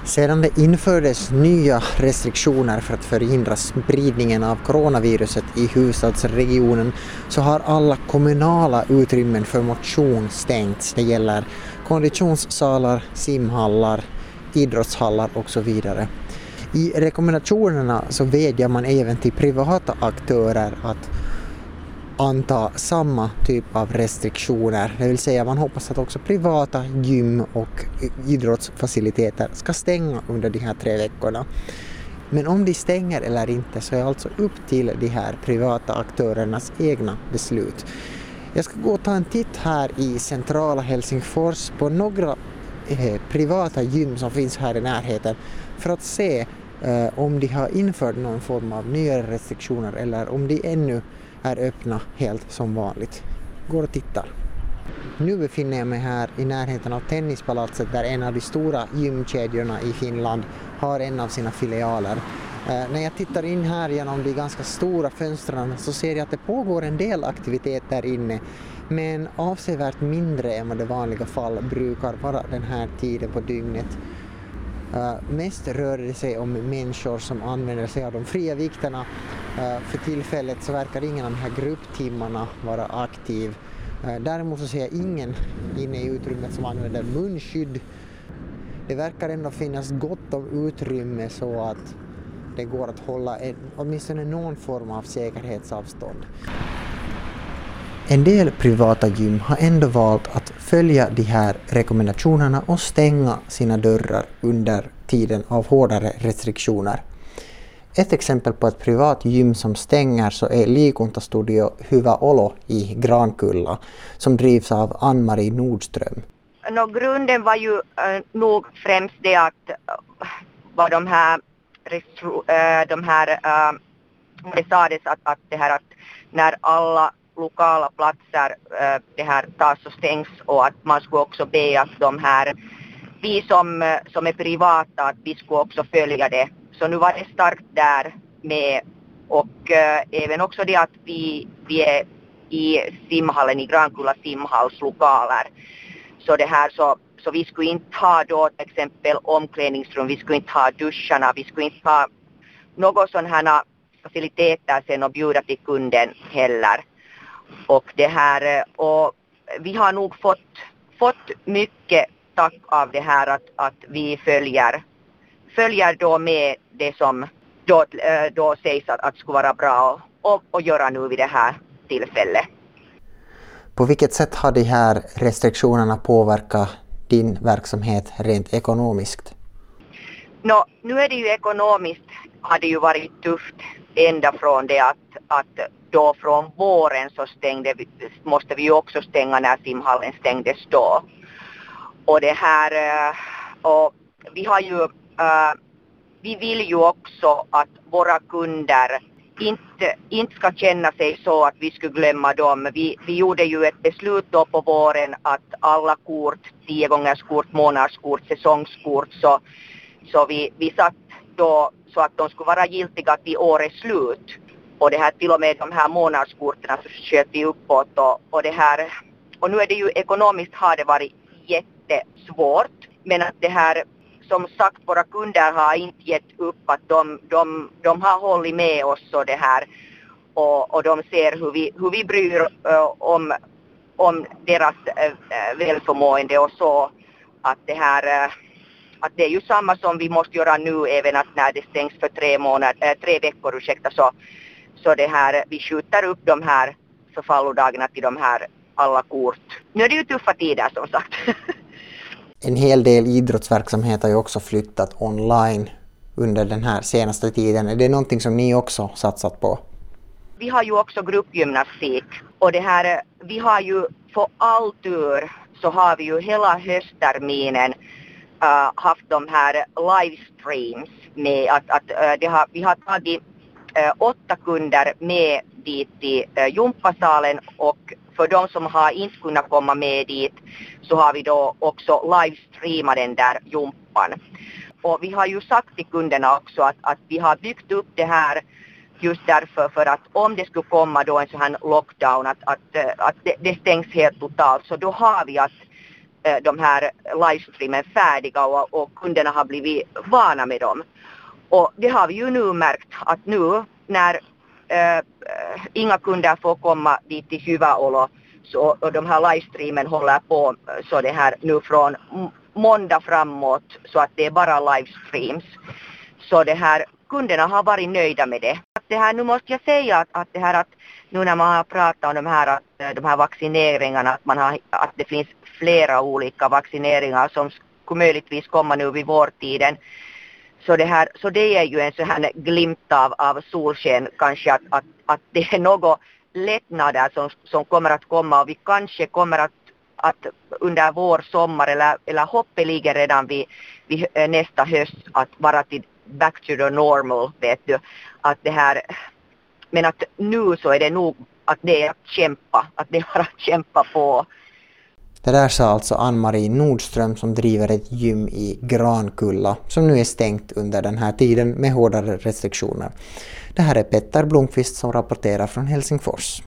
Sedan det infördes nya restriktioner för att förhindra spridningen av coronaviruset i huvudstadsregionen så har alla kommunala utrymmen för motion stängts. Det gäller konditionssalar, simhallar, idrottshallar och så vidare. I rekommendationerna så vädjar man även till privata aktörer att anta samma typ av restriktioner. Det vill säga man hoppas att också privata gym och idrottsfaciliteter ska stänga under de här 3 veckorna. Men om de stänger eller inte så är alltså upp till de här privata aktörernas egna beslut. Jag ska gå och ta en titt här i centrala Helsingfors på några privata gym som finns här i närheten för att se om de har infört någon form av nya restriktioner eller om de ännu är öppna helt som vanligt. Går och tittar. Nu befinner jag mig här i närheten av Tennispalatset där en av de stora gymkedjorna i Finland har en av sina filialer. När jag tittar in här genom de ganska stora fönstren så ser jag att det pågår en del aktivitet där inne, men avsevärt mindre än vad det vanliga fall brukar vara den här tiden på dygnet. Mest rör det sig om människor som använder sig av de fria vikterna. För tillfället så verkar ingen av de här grupptimmarna vara aktiv. Däremot så ser jag ingen inne i utrymmet som använder munskydd. Det verkar ändå finnas gott om utrymme så att det går att hålla åtminstone någon form av säkerhetsavstånd. En del privata gym har ändå valt att följa de här rekommendationerna och stänga sina dörrar under tiden av hårdare restriktioner. Ett exempel på ett privat gym som stänger så är Liikuntastudio Hyvä Olo i Grankulla som drivs av Ann-Marie Nordström. Grunden var ju nog främst det att vad det sades att det här att när alla lokala platser det här tas och stängs och att man skulle också be att de här vi som är privata att vi skulle också följa det. Så nu var det starkt där med och även också det att vi är i simhallen i Grankulla simhallslokaler. Så det här så vi skulle inte ha då till exempel omklädningsrum, vi skulle inte ha duscharna, vi skulle inte ha något sådana här faciliteter sen och bjuda till kunden heller. Och det här och vi har nog fått mycket tack av det här att vi följer då med det som då sägs att skulle vara bra och göra nu vid det här tillfället. På vilket sätt har de här restriktionerna påverkat din verksamhet rent ekonomiskt? Nu är det ju ekonomiskt har det ju varit tufft ända från det att då från våren så måste vi ju också stänga när simhallen stängdes då. Och det här och vi har ju vi vill ju också att våra kunder inte ska känna sig så att vi skulle glömma dem. Vi gjorde ju ett beslut då på våren att alla kort, 10 gångers kort, månadskort, säsongskort så vi satt då så att de skulle vara giltiga till årets slut. Och det här till och med de här månadskorten så sköt vi uppåt och det här och nu är det ju ekonomiskt har det varit jättesvårt, men att det här som sagt våra kunder har inte gett upp att de har hållit med oss och det här och de ser hur vi bryr om deras välförmående och så att det här att det är ju samma som vi måste göra nu även att när det stängs för 3 veckor så det här vi skjuter upp de här förfallodagarna till de här alla kort. Nu är det ju tuffa tider som sagt. En hel del idrottsverksamhet har ju också flyttat online under den här senaste tiden. Är det någonting som ni också satsat på? Vi har ju också gruppgymnastik och det här, vi har ju för all tur så har vi ju hela höstterminen haft de här livestreams med att vi har tagit 8 kunder med dit till gympasalen och för de som har inte kunnat komma med dit så har vi då också livestreamat den där jumpan. Och vi har ju sagt till kunderna också att vi har byggt upp det här just därför för att om det skulle komma då en sån här lockdown att det stängs helt totalt så då har vi att de här livestreamen färdiga och kunderna har blivit vana med dem. Och det har vi ju nu märkt att nu när inga kunder får komma dit till Hyväolo så, och de här livestreamen håller på så det här nu från måndag framåt så att det är bara livestreams. Så det här kunderna har varit nöjda med det. Det här, nu måste jag säga att det här att nu när man har pratat om de här vaccineringarna att det finns flera olika vaccineringar som skulle möjligtvis komma nu vid vårtiden. Så det är ju en sån här glimt av solsken kanske att det är något lättnader som kommer att komma och vi kanske kommer att under vår, sommar eller hoppet ligger redan vid nästa höst att vara till back to the normal, vet du. Att det här, men att nu så är det nog att det är att det är bara att kämpa på. Det där sa alltså Ann-Marie Nordström som driver ett gym i Grankulla som nu är stängt under den här tiden med hårdare restriktioner. Det här är Petter Blomqvist som rapporterar från Helsingfors.